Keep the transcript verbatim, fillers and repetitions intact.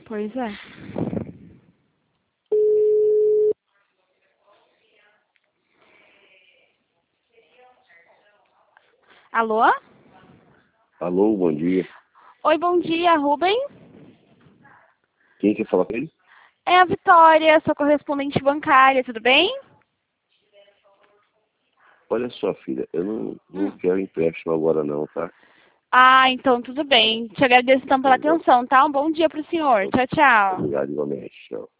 Pois é. Alô? Alô, bom dia. Oi, bom dia, Rubem? Quem quer falar com ele? É a Vitória, sua correspondente bancária, tudo bem? Olha só, filha, eu não, não Hum. quero empréstimo agora não, tá? Ah, então tudo bem. Te agradeço então pela Então, atenção, tá? Um bom dia pro senhor. Tchau, tchau. obrigado igualmente. Tchau.